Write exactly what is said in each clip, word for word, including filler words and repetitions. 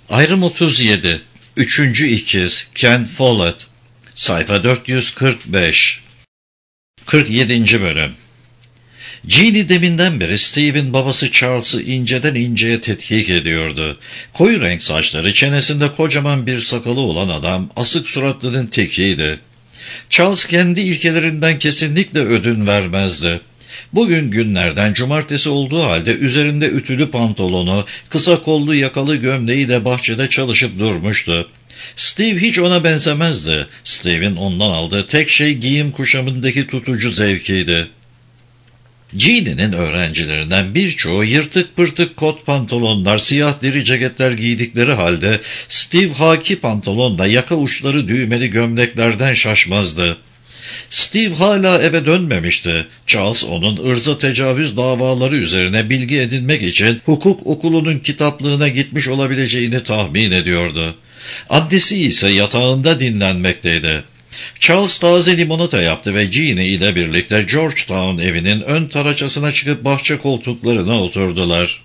Ayrım otuz yedi. Üçüncü ikiz Ken Follett. Sayfa dört yüz kırk beş. kırk yedinci bölüm. Jeannie deminden beri Steve'in babası Charles'ı inceden inceye tetkik ediyordu. Koyu renk saçları, çenesinde kocaman bir sakalı olan adam, asık suratlının tekiydi. Charles kendi ilkelerinden kesinlikle ödün vermezdi. Bugün günlerden cumartesi olduğu halde üzerinde ütülü pantolonu, kısa kollu yakalı gömleğiyle bahçede çalışıp durmuştu. Steve hiç ona benzemezdi. Steve'in ondan aldığı tek şey giyim kuşamındaki tutucu zevkiydi. Jeannie'nin öğrencilerinden birçoğu yırtık pırtık kot pantolonlar, siyah deri ceketler giydikleri halde Steve haki pantolonla yaka uçları düğmeli gömleklerden şaşmazdı. Steve hala eve dönmemişti. Charles onun ırza tecavüz davaları üzerine bilgi edinmek için hukuk okulunun kitaplığına gitmiş olabileceğini tahmin ediyordu. Annesi ise yatağında dinlenmekteydi. Charles taze limonata yaptı ve Jeannie ile birlikte Georgetown evinin ön taraçasına çıkıp bahçe koltuklarına oturdular.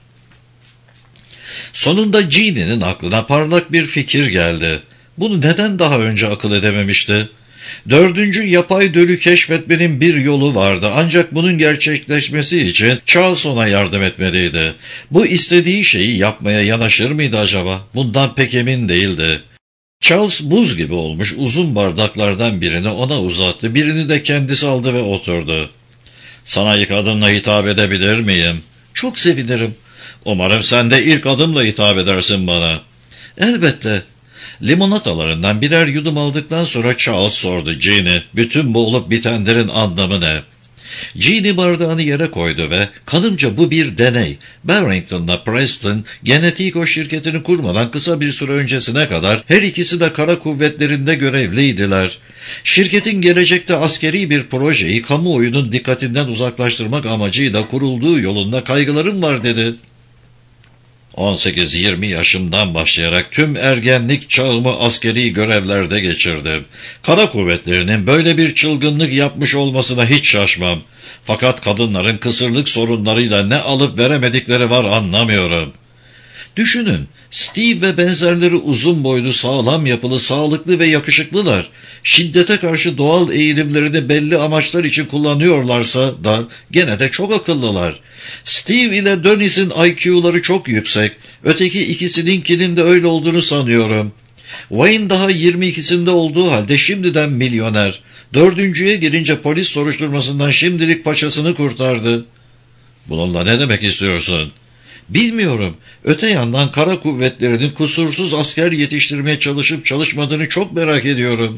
Sonunda Jeannie'nin aklına parlak bir fikir geldi. Bunu neden daha önce akıl edememişti? Dördüncü yapay dölü keşfetmenin bir yolu vardı, ancak bunun gerçekleşmesi için Charles ona yardım etmeliydi. Bu istediği şeyi yapmaya yanaşır mıydı acaba? Bundan pek emin değildi. Charles buz gibi olmuş uzun bardaklardan birini ona uzattı, birini de kendisi aldı ve oturdu. "Sana ilk adımla hitap edebilir miyim?" "Çok sevinirim." "Umarım sen de ilk adımla hitap edersin bana." "Elbette." Limonatalarından birer yudum aldıktan sonra Charles sordu. "Jeannie, bütün bu olup bitenlerin anlamı ne?" Jeannie bardağını yere koydu ve "Kanımca bu bir deney. Barrington'la Preston Genetico şirketini kurmadan kısa bir süre öncesine kadar her ikisi de kara kuvvetlerinde görevliydiler. Şirketin gelecekte askeri bir projeyi kamuoyunun dikkatinden uzaklaştırmak amacıyla kurulduğu yolunda kaygılarım var," dedi. on sekiz yirmi yaşımdan başlayarak tüm ergenlik çağımı askeri görevlerde geçirdim. Kara kuvvetlerinin böyle bir çılgınlık yapmış olmasına hiç şaşmam. Fakat kadınların kısırlık sorunlarıyla ne alıp veremedikleri var anlamıyorum. Düşünün, Steve ve benzerleri uzun boylu, sağlam yapılı, sağlıklı ve yakışıklılar. Şiddete karşı doğal eğilimlerini belli amaçlar için kullanıyorlarsa da gene de çok akıllılar. Steve ile Dennis'in I Q'ları çok yüksek. Öteki ikisininkinin de öyle olduğunu sanıyorum. Wayne daha yirmi ikisinde olduğu halde şimdiden milyoner. Dördüncüye girince polis soruşturmasından şimdilik paçasını kurtardı. Bununla ne demek istiyorsun? Bilmiyorum. Öte yandan kara kuvvetlerinin kusursuz asker yetiştirmeye çalışıp çalışmadığını çok merak ediyorum.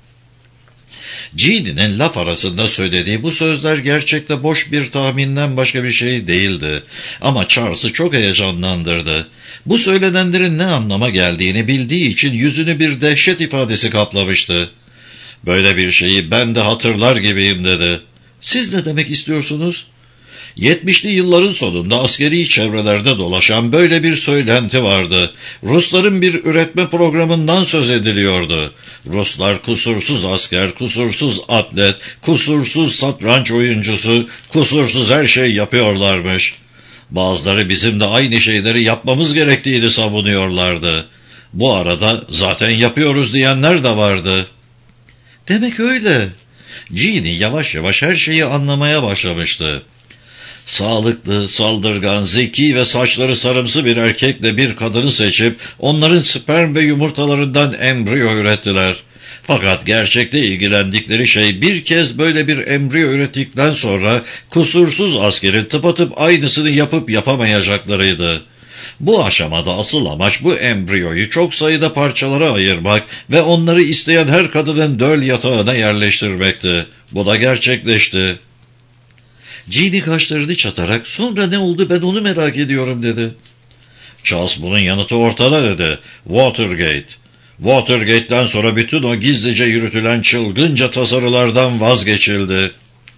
Jeannie'nin laf arasında söylediği bu sözler gerçekte boş bir tahminden başka bir şey değildi. Ama Charles'ı çok heyecanlandırdı. Bu söylenenlerin ne anlama geldiğini bildiği için yüzünü bir dehşet ifadesi kaplamıştı. "Böyle bir şeyi ben de hatırlar gibiyim," dedi. "Siz ne demek istiyorsunuz?" Yetmişli yılların sonunda askeri çevrelerde dolaşan böyle bir söylenti vardı. Rusların bir üretme programından söz ediliyordu. Ruslar kusursuz asker, kusursuz atlet, kusursuz satranç oyuncusu, kusursuz her şey yapıyorlarmış. Bazıları bizim de aynı şeyleri yapmamız gerektiğini savunuyorlardı. Bu arada zaten yapıyoruz diyenler de vardı. Demek öyle. Jeannie yavaş yavaş her şeyi anlamaya başlamıştı. Sağlıklı, saldırgan, zeki ve saçları sarımsı bir erkekle bir kadını seçip onların sperm ve yumurtalarından embriyo ürettiler. Fakat gerçekte ilgilendikleri şey bir kez böyle bir embriyo ürettikten sonra kusursuz askerin tıpatıp aynısını yapıp yapamayacaklarıydı. Bu aşamada asıl amaç bu embriyoyu çok sayıda parçalara ayırmak ve onları isteyen her kadının döl yatağına yerleştirmekti. Bu da gerçekleşti. Jeannie kaşlarını çatarak "Sonra ne oldu, ben onu merak ediyorum," dedi. Charles bunun yanıtı ortada, dedi. Watergate. Watergate'den sonra bütün o gizlice yürütülen çılgınca tasarılardan vazgeçildi.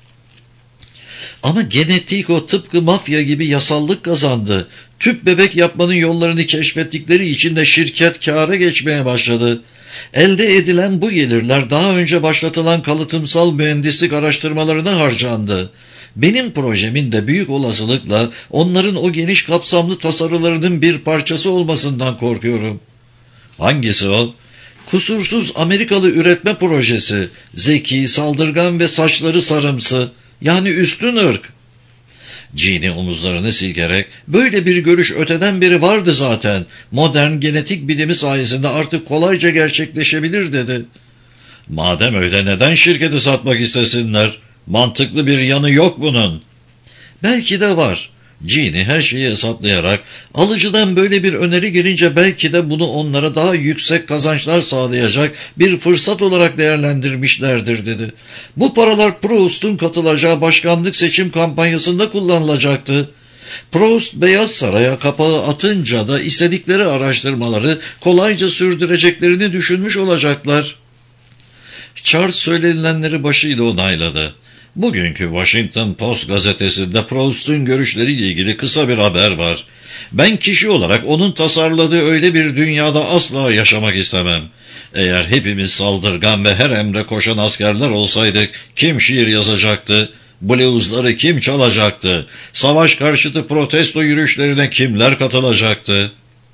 Ama Genetico tıpkı mafya gibi yasallık kazandı. Tüp bebek yapmanın yollarını keşfettikleri için de şirket kâra geçmeye başladı. Elde edilen bu gelirler daha önce başlatılan kalıtımsal mühendislik araştırmalarına harcandı. Benim projemin de büyük olasılıkla onların o geniş kapsamlı tasarılarının bir parçası olmasından korkuyorum. Hangisi o? Kusursuz Amerikalı üretme projesi. Zeki, saldırgan ve saçları sarımsı. Yani üstün ırk. Jeannie omuzlarını silkerek, böyle bir görüş öteden beri vardı zaten. Modern genetik bilimi sayesinde artık kolayca gerçekleşebilir dedi. Madem öyle neden şirketi satmak istesinler? Mantıklı bir yanı yok bunun. Belki de var. Jeannie her şeyi hesaplayarak, alıcıdan böyle bir öneri gelince belki de bunu onlara daha yüksek kazançlar sağlayacak bir fırsat olarak değerlendirmişlerdir dedi. Bu paralar Proust'un katılacağı başkanlık seçim kampanyasında kullanılacaktı. Proust Beyaz Saray'a kapağı atınca da istedikleri araştırmaları kolayca sürdüreceklerini düşünmüş olacaklar. Charles söylenilenleri başıyla onayladı. Bugünkü Washington Post gazetesinde Proust'un görüşleriyle ilgili kısa bir haber var. Ben kişi olarak onun tasarladığı öyle bir dünyada asla yaşamak istemem. Eğer hepimiz saldırgan ve her emre koşan askerler olsaydık kim şiir yazacaktı? Bluesları kim çalacaktı? Savaş karşıtı protesto yürüyüşlerine kimler katılacaktı?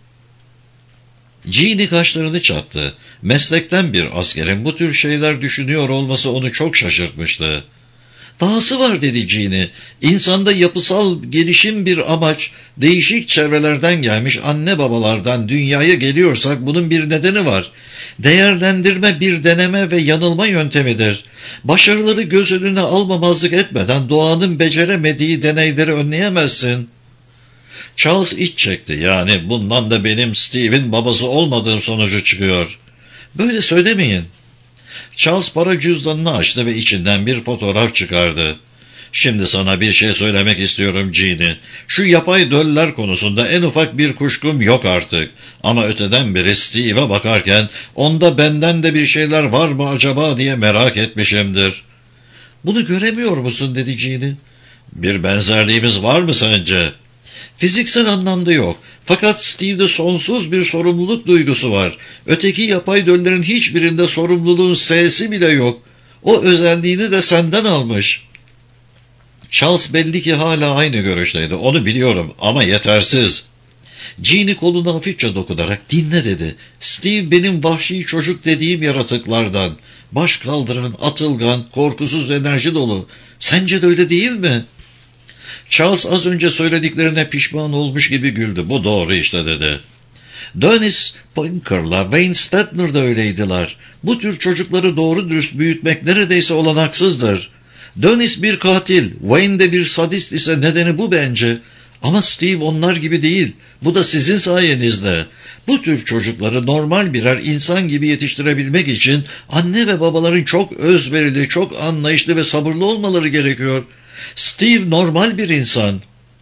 Jeannie kaşlarını çattı. Meslekten bir askerin bu tür şeyler düşünüyor olması onu çok şaşırtmıştı. Dahası var dedi Jeannie. İnsanda yapısal gelişim bir amaç, değişik çevrelerden gelmiş anne babalardan dünyaya geliyorsak bunun bir nedeni var. Değerlendirme bir deneme ve yanılma yöntemidir. Başarıları göz önüne almamazlık etmeden doğanın beceremediği deneyleri önleyemezsin. Charles iç çekti. Yani bundan da benim Steve'in babası olmadığım sonucu çıkıyor. Böyle söylemeyin. Charles para cüzdanını açtı ve içinden bir fotoğraf çıkardı. Şimdi sana bir şey söylemek istiyorum Jeannie. Şu yapay döller konusunda en ufak bir kuşkum yok artık. Ama öteden beri Steve'e bakarken onda benden de bir şeyler var mı acaba diye merak etmişimdir. Bunu göremiyor musun dedi Jeannie. Bir benzerliğimiz var mı sence? Fiziksel anlamda yok. Fakat Steve'de sonsuz bir sorumluluk duygusu var. Öteki yapay döllerin hiçbirinde sorumluluğun S'si bile yok. O özelliğini de senden almış. Charles belli ki hala aynı görüşteydi. Onu biliyorum ama yetersiz. Jeannie koluna hafifçe dokunarak dinle dedi. Steve benim vahşi çocuk dediğim yaratıklardan. Baş kaldıran, atılgan, korkusuz enerji dolu. Sence de öyle değil mi? Charles az önce söylediklerine pişman olmuş gibi güldü. Bu doğru işte dedi. Dennis Pinker'la Wayne Stettner da öyleydiler. Bu tür çocukları doğru dürüst büyütmek neredeyse olanaksızdır. Dennis bir katil, Wayne de bir sadist ise nedeni bu bence. Ama Steve onlar gibi değil. Bu da sizin sayenizde. Bu tür çocukları normal birer insan gibi yetiştirebilmek için anne ve babaların çok özverili, çok anlayışlı ve sabırlı olmaları gerekiyor. Steve normal bir insan.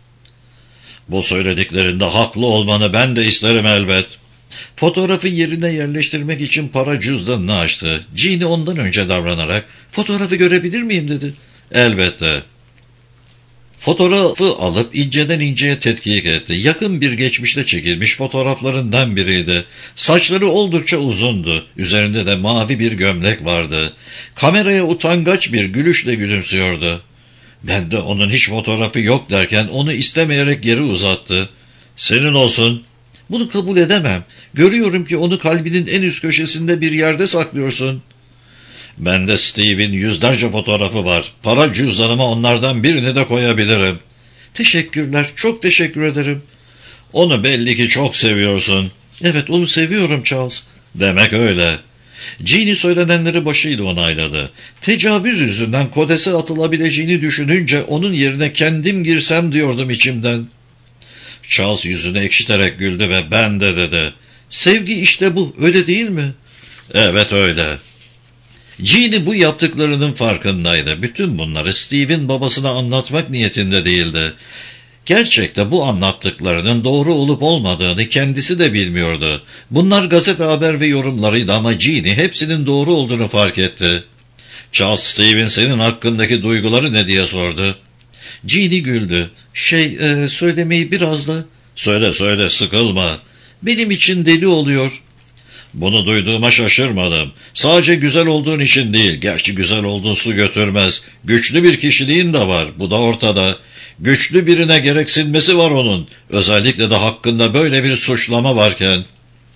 Bu söylediklerinde haklı olmanı ben de isterim elbet. Fotoğrafı yerine yerleştirmek için para cüzdanını açtı. Jeannie ondan önce davranarak fotoğrafı görebilir miyim dedi. Elbette. Fotoğrafı alıp inceden inceye tetkik etti. Yakın bir geçmişte çekilmiş fotoğraflarından biriydi. Saçları oldukça uzundu. Üzerinde de mavi bir gömlek vardı. Kameraya utangaç bir gülüşle gülümsüyordu. Ben de onun hiç fotoğrafı yok derken onu istemeyerek geri uzattı. Senin olsun. Bunu kabul edemem. Görüyorum ki onu kalbinin en üst köşesinde bir yerde saklıyorsun. Bende Steve'in yüzlerce fotoğrafı var. Para cüzdanıma onlardan birini de koyabilirim. Teşekkürler, çok teşekkür ederim. Onu belli ki çok seviyorsun. Evet, onu seviyorum Charles. Demek öyle. Jeannie söylenenleri başıyla onayladı. Tecavüz yüzünden kodese atılabileceğini düşününce onun yerine kendim girsem diyordum içimden. Charles yüzünü ekşiterek güldü ve ben de dedi. Sevgi işte bu, öyle değil mi? Evet öyle. Jeannie bu yaptıklarının farkındaydı. Bütün bunları Steve'in babasına anlatmak niyetinde değildi. Gerçekte bu anlattıklarının doğru olup olmadığını kendisi de bilmiyordu. Bunlar gazete haber ve yorumlarıydı ama Jeannie hepsinin doğru olduğunu fark etti. Charles, Steve'in senin hakkındaki duyguları ne diye sordu. Jeannie güldü. Şey, e, söylemeyi biraz da... Söyle söyle, sıkılma. Benim için deli oluyor. Bunu duyduğuma şaşırmadım. Sadece güzel olduğun için değil, gerçi güzel olduğun su götürmez. Güçlü bir kişiliğin de var, bu da ortada. Güçlü birine gereksinmesi var onun. Özellikle de hakkında böyle bir suçlama varken.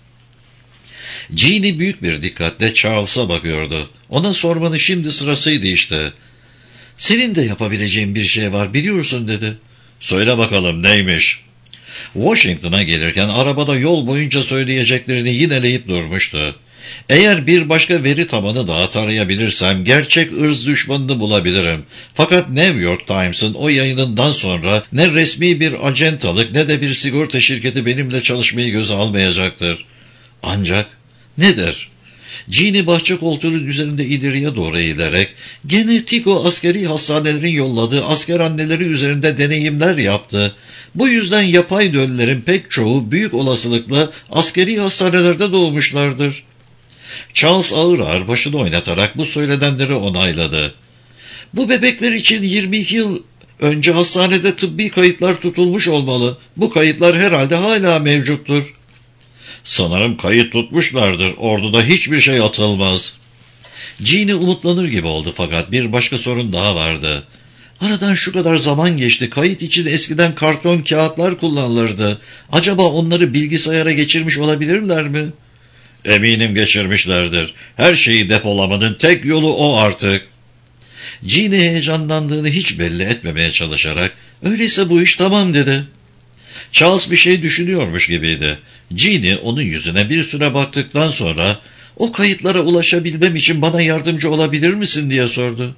Jeannie büyük bir dikkatle Charles'a bakıyordu. Ona sormanın şimdi sırasıydı işte. Senin de yapabileceğin bir şey var biliyorsun dedi. Söyle bakalım neymiş? Washington'a gelirken arabada yol boyunca söyleyeceklerini yineleyip durmuştu. Eğer bir başka veri tabanı daha tarayabilirsem gerçek ırz düşmanını bulabilirim. Fakat New York Times'ın o yayınından sonra ne resmi bir acentalık ne de bir sigorta şirketi benimle çalışmayı göze almayacaktır. Ancak nedir? Jeannie bahçe koltuğunun üzerinde ileriye doğru eğilerek gene Tico askeri hastanelerin yolladığı asker anneleri üzerinde deneyimler yaptı. Bu yüzden yapay döllerin pek çoğu büyük olasılıkla askeri hastanelerde doğmuşlardır. Charles ağır ağır başını oynatarak bu söylenenleri onayladı. Bu bebekler için yirmi iki yıl önce hastanede tıbbi kayıtlar tutulmuş olmalı. Bu kayıtlar herhalde hala mevcuttur. Sanırım kayıt tutmuşlardır. Orduda hiçbir şey atılmaz. Jeannie umutlanır gibi oldu fakat bir başka sorun daha vardı. Aradan şu kadar zaman geçti. Kayıt için eskiden karton kağıtlar kullanılırdı. Acaba onları bilgisayara geçirmiş olabilirler mi? Eminim geçirmişlerdir. Her şeyi depolamanın tek yolu o artık. Jeannie heyecanlandığını hiç belli etmemeye çalışarak öyleyse bu iş tamam dedi. Charles bir şey düşünüyormuş gibiydi. Jeannie onun yüzüne bir süre baktıktan sonra o kayıtlara ulaşabilmem için bana yardımcı olabilir misin diye sordu.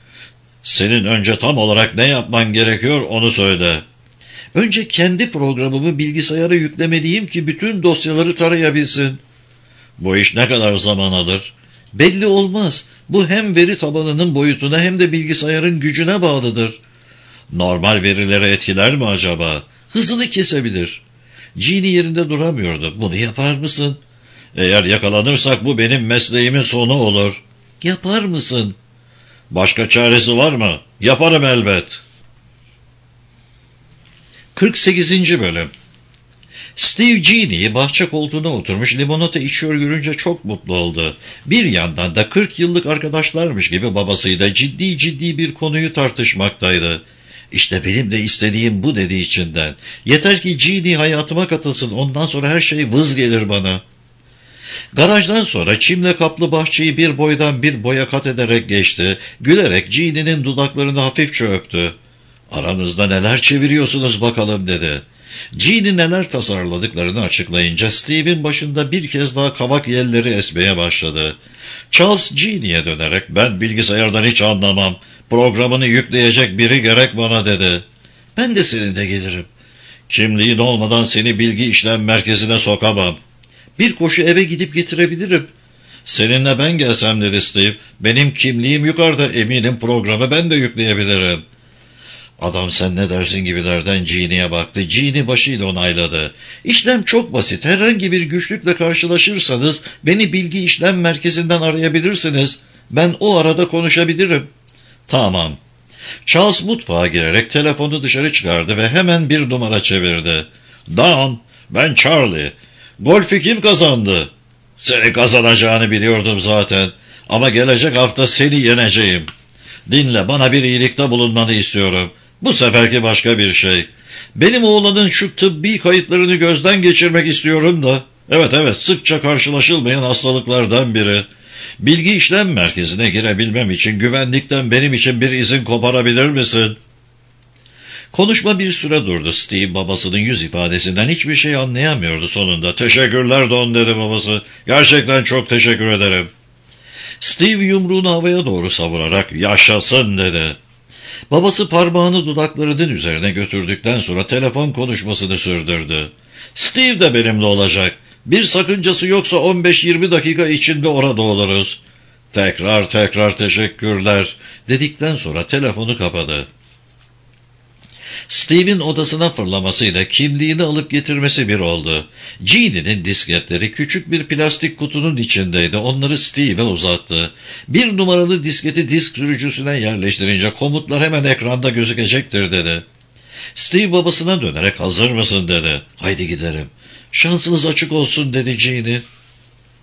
Senin önce tam olarak ne yapman gerekiyor onu söyle. Önce kendi programımı bilgisayara yüklemeliyim ki bütün dosyaları tarayabilsin. Bu iş ne kadar zaman alır? Belli olmaz. Bu hem veri tabanının boyutuna hem de bilgisayarın gücüne bağlıdır. Normal verilere etkiler mi acaba? Hızını kesebilir. Jeannie yerinde duramıyordu. Bunu yapar mısın? Eğer yakalanırsak bu benim mesleğimin sonu olur. Yapar mısın? Başka çaresi var mı? Yaparım elbet. kırk sekizinci Bölüm. Steve Jeannie'yi bahçe koltuğuna oturmuş limonata içiyor görünce çok mutlu oldu. Bir yandan da kırk yıllık arkadaşlarmış gibi babasıyla ciddi ciddi bir konuyu tartışmaktaydı. İşte benim de istediğim bu dedi içinden. Yeter ki Jeannie hayatıma katılsın, ondan sonra her şey vız gelir bana. Garajdan sonra çimle kaplı bahçeyi bir boydan bir boya kat ederek geçti. Gülerek Jeannie'nin dudaklarını hafifçe öptü. Aranızda neler çeviriyorsunuz bakalım dedi. Jeannie neler tasarladıklarını açıklayınca Steve'in başında bir kez daha kavak yelleri esmeye başladı. Charles Jeannie'ye dönerek ben bilgisayardan hiç anlamam. Programını yükleyecek biri gerek bana dedi. Ben de seninle gelirim. Kimliğin olmadan seni bilgi işlem merkezine sokamam. Bir koşu eve gidip getirebilirim. Seninle ben gelsem dedi Steve. Benim kimliğim yukarıda, eminim programı ben de yükleyebilirim. Adam sen ne dersin gibilerden Jeannie'ye baktı. Jeannie başıyla onayladı. İşlem çok basit. Herhangi bir güçlükle karşılaşırsanız beni bilgi işlem merkezinden arayabilirsiniz. Ben o arada konuşabilirim. Tamam. Charles mutfağa girerek telefonu dışarı çıkardı ve hemen bir numara çevirdi. Don, ben Charlie. Golf'ü kim kazandı? Seni kazanacağını biliyordum zaten. Ama gelecek hafta seni yeneceğim. Dinle, bana bir iyilikte bulunmanı istiyorum. Bu seferki başka bir şey. Benim oğlanın şu tıbbi kayıtlarını gözden geçirmek istiyorum da. Evet evet, sıkça karşılaşılmayan hastalıklardan biri. Bilgi işlem merkezine girebilmem için güvenlikten benim için bir izin koparabilir misin? Konuşma bir süre durdu. Steve babasının yüz ifadesinden hiçbir şey anlayamıyordu sonunda. Teşekkürler Don dedi babası. Gerçekten çok teşekkür ederim. Steve yumruğunu havaya doğru savurarak yaşasın dedi. Babası parmağını dudaklarının üzerine götürdükten sonra telefon konuşmasını sürdürdü. Steve de benimle olacak. Bir sakıncası yoksa on beş yirmi dakika içinde orada oluruz. Tekrar tekrar teşekkürler dedikten sonra telefonu kapadı. Steve'in odasına fırlamasıyla kimliğini alıp getirmesi bir oldu. Jeannie'nin disketleri küçük bir plastik kutunun içindeydi. Onları Steve'e uzattı. Bir numaralı disketi disk sürücüsüne yerleştirince komutlar hemen ekranda gözükecektir dedi. Steve babasına dönerek hazır mısın dedi. Haydi gidelim. Şansınız açık olsun dedi Jeannie.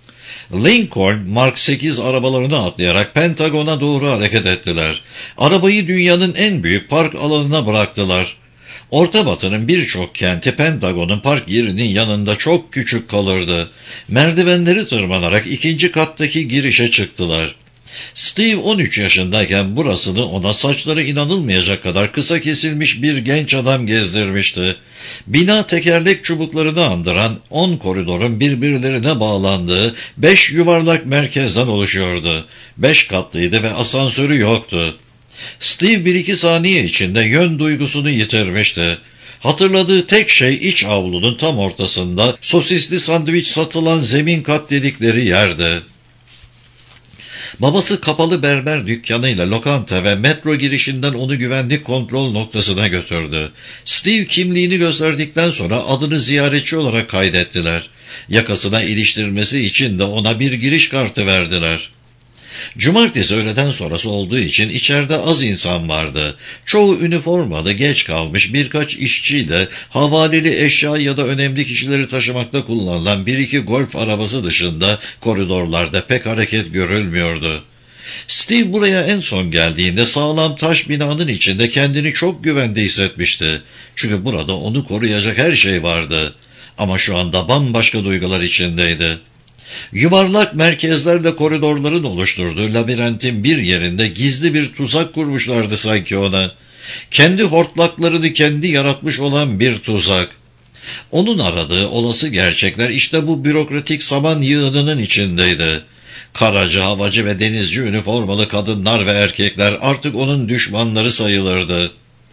Lincoln Mark sekiz arabalarını atlayarak Pentagon'a doğru hareket ettiler. Arabayı dünyanın en büyük park alanına bıraktılar. Orta Batı'nın birçok kenti Pentagon'un park yerinin yanında çok küçük kalırdı. Merdivenleri tırmanarak ikinci kattaki girişe çıktılar. Steve on üç yaşındayken burasını ona saçları inanılmayacak kadar kısa kesilmiş bir genç adam gezdirmişti. Bina tekerlek çubuklarını andıran on koridorun birbirlerine bağlandığı beş yuvarlak merkezden oluşuyordu. Beş katlıydı ve asansörü yoktu. Steve bir iki saniye içinde yön duygusunu yitirmişti. Hatırladığı tek şey iç avlunun tam ortasında sosisli sandviç satılan zemin kat dedikleri yerdi. Babası kapalı berber dükkanıyla lokanta ve metro girişinden onu güvenlik kontrol noktasına götürdü. Steve kimliğini gösterdikten sonra adını ziyaretçi olarak kaydettiler. Yakasına iliştirmesi için de ona bir giriş kartı verdiler. Cumartesi öğleden sonrası olduğu için içeride az insan vardı. Çoğu üniformalı, geç kalmış birkaç işçiyle havaleli eşya ya da önemli kişileri taşımakta kullanılan bir iki golf arabası dışında koridorlarda pek hareket görülmüyordu. Steve buraya en son geldiğinde sağlam taş binanın içinde kendini çok güvende hissetmişti. Çünkü burada onu koruyacak her şey vardı. Ama şu anda bambaşka duygular içindeydi. Yuvarlak merkezlerle koridorların oluşturduğu labirentin bir yerinde gizli bir tuzak kurmuşlardı sanki ona. Kendi hortlaklarını kendi yaratmış olan bir tuzak. Onun aradığı olası gerçekler işte bu bürokratik saman yığınının içindeydi. Karacı, havacı ve denizci üniformalı kadınlar ve erkekler artık onun düşmanları sayılırdı.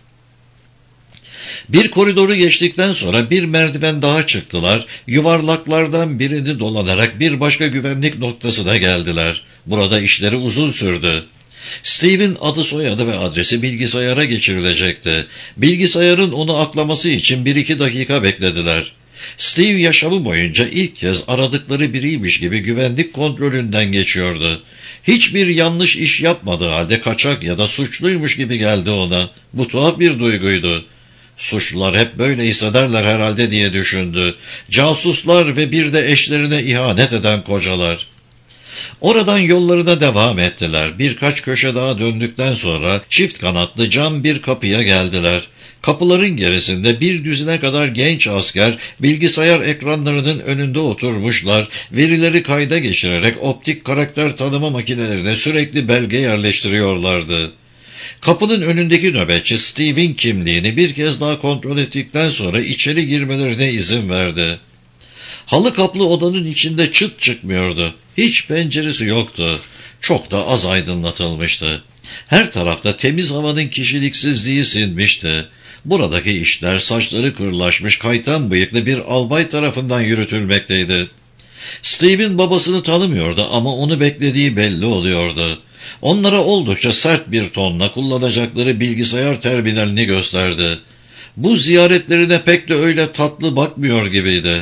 Bir koridoru geçtikten sonra bir merdiven daha çıktılar, yuvarlaklardan birini dolanarak bir başka güvenlik noktasına geldiler. Burada işleri uzun sürdü. Steve'in adı, soyadı ve adresi bilgisayara geçirilecekti. Bilgisayarın onu aklaması için bir iki dakika beklediler. Steve yaşamı boyunca ilk kez aradıkları biriymiş gibi güvenlik kontrolünden geçiyordu. Hiçbir yanlış iş yapmadığı halde kaçak ya da suçluymuş gibi geldi ona. Bu tuhaf bir duyguydu. Suçlular hep böyle hissederler herhalde diye düşündü. Casuslar ve bir de eşlerine ihanet eden kocalar. Oradan yollarına devam ettiler. Birkaç köşe daha döndükten sonra çift kanatlı cam bir kapıya geldiler. Kapıların gerisinde bir düzine kadar genç asker bilgisayar ekranlarının önünde oturmuşlar, verileri kayda geçirerek optik karakter tanıma makinelerine sürekli belge yerleştiriyorlardı. Kapının önündeki nöbetçi Steve'in kimliğini bir kez daha kontrol ettikten sonra içeri girmelerine izin verdi. Halı kaplı odanın içinde çıt çıkmıyordu. Hiç penceresi yoktu. Çok da az aydınlatılmıştı. Her tarafta temiz havanın kişiliksizliği sinmişti. Buradaki işler saçları kırlaşmış kaytan bıyıklı bir albay tarafından yürütülmekteydi. Steve'in babasını tanımıyordu ama onu beklediği belli oluyordu. Onlara oldukça sert bir tonla kullanacakları bilgisayar terminalini gösterdi. Bu ziyaretlerine pek de öyle tatlı bakmıyor gibiydi.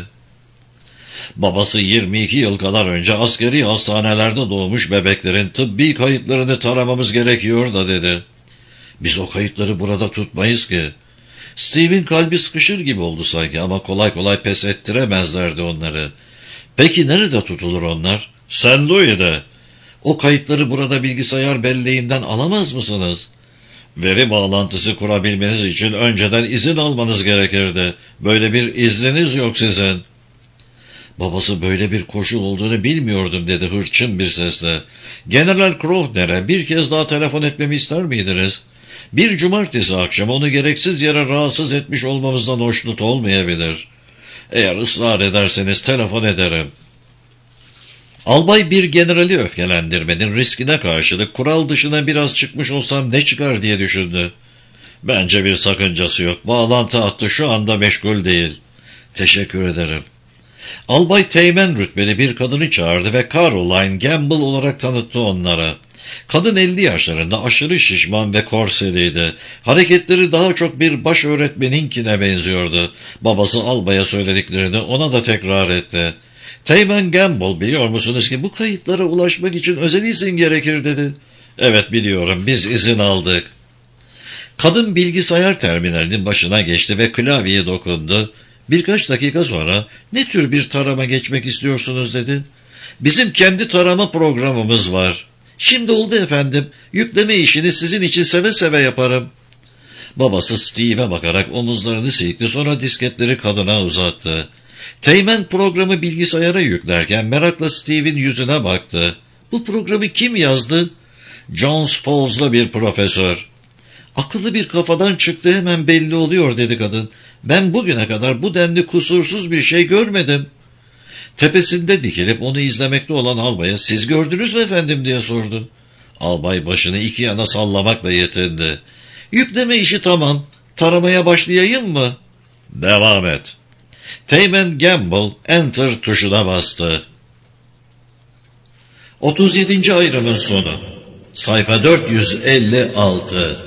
Babası yirmi iki yıl kadar önce askeri hastanelerde doğmuş bebeklerin tıbbi kayıtlarını taramamız gerekiyor da dedi. Biz o kayıtları burada tutmayız ki. Steve'in kalbi sıkışır gibi oldu sanki ama kolay kolay pes ettiremezlerdi onları. Peki nerede tutulur onlar? Saint Louis'de. O kayıtları burada bilgisayar belleğinden alamaz mısınız? Veri bağlantısı kurabilmeniz için önceden izin almanız gerekirdi. Böyle bir izniniz yok sizin. Babası böyle bir koşul olduğunu bilmiyordum dedi hırçın bir sesle. General Krohner'e bir kez daha telefon etmemi ister miydiniz? Bir cumartesi akşamı onu gereksiz yere rahatsız etmiş olmamızdan hoşnut olmayabilir. Eğer ısrar ederseniz telefon ederim. Albay bir generali öfkelendirmenin riskine karşılık kural dışına biraz çıkmış olsam ne çıkar diye düşündü. Bence bir sakıncası yok. Bağlantı hattı şu anda meşgul değil. Teşekkür ederim. Albay teğmen rütbeli bir kadını çağırdı ve Caroline Gamble olarak tanıttı onlara. Kadın elli yaşlarında, aşırı şişman ve korseliydi. Hareketleri daha çok bir baş öğretmeninkine benziyordu. Babası albaya söylediklerini ona da tekrar etti. Teğmen Gamble, biliyor musunuz ki bu kayıtlara ulaşmak için özel izin gerekir dedi. Evet biliyorum, biz izin aldık. Kadın bilgisayar terminalinin başına geçti ve klavyeye dokundu. Birkaç dakika sonra ne tür bir tarama geçmek istiyorsunuz dedi. Bizim kendi tarama programımız var. Şimdi oldu efendim. Yükleme işini sizin için seve seve yaparım. Babası Steve'e bakarak omuzlarını silkti, sonra disketleri kadına uzattı. Teğmen programı bilgisayara yüklerken merakla Steve'in yüzüne baktı. Bu programı kim yazdı? Jones Falls'lı bir profesör. Akıllı bir kafadan çıktı, hemen belli oluyor dedi kadın. Ben bugüne kadar bu denli kusursuz bir şey görmedim. Tepesinde dikilip onu izlemekte olan albaya siz gördünüz mü efendim diye sordu. Albay başını iki yana sallamakla yetindi. Yükleme işi tamam. Taramaya başlayayım mı? Devam et. Teğmen Gamble Enter tuşuna bastı. otuz yedinci ayrımın sonu. Sayfa dört yüz elli altı.